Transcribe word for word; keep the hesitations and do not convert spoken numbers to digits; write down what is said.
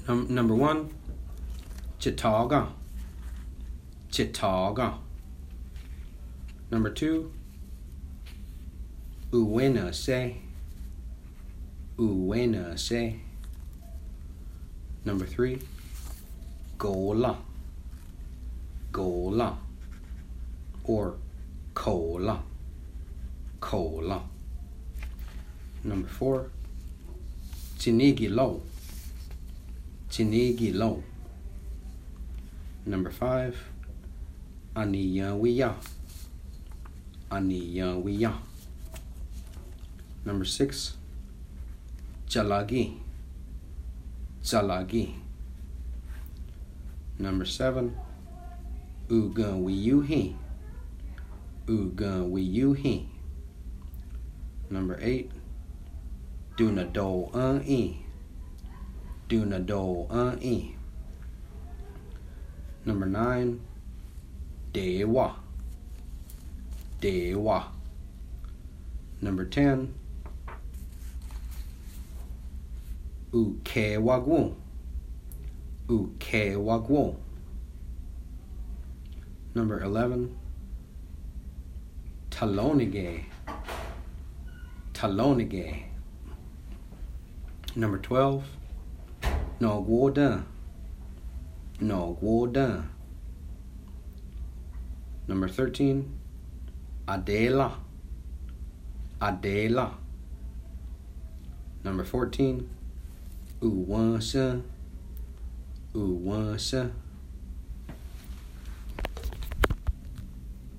Um, number one, Chittagong. Chittagong. Number two, Uwena say. Uwena say. Number three, Gola. Gola. Or Cola. Cola. Number four, Chinigi Low. Chinigi Low. Number five, Aniyawiya. Aniyawiya. Number six, Jalagi. Jalagi. Number seven, Ugun Wiyuhi. Ugun Wiyuhi. Number eight, Dunado Un-E. Dunado Un-E. Number nine, Dewa. Dewa. Number ten, Ukewagwo. Ukewagwo. Number eleven, Talonige. Talonige. Number twelve, Nogwoda. Nogwoda. Number thirteen, Adela. Adela. Number fourteen, Uwansha. Uwansha.